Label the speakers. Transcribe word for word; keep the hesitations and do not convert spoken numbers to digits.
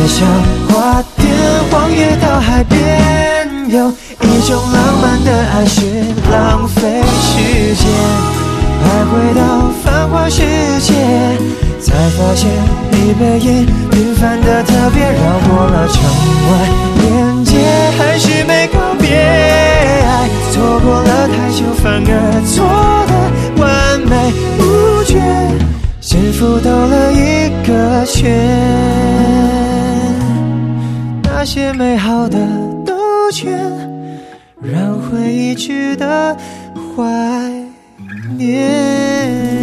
Speaker 1: 也像花店荒野到海边，有一种浪漫的爱是浪费时间，徘徊到繁华世界，才发现你背影平凡的特别，绕过了城外连接，还是没告别，爱错过了太久，反而错的完美无缺，幸福兜了一个圈，那些美好的兜圈，让回忆值得怀念。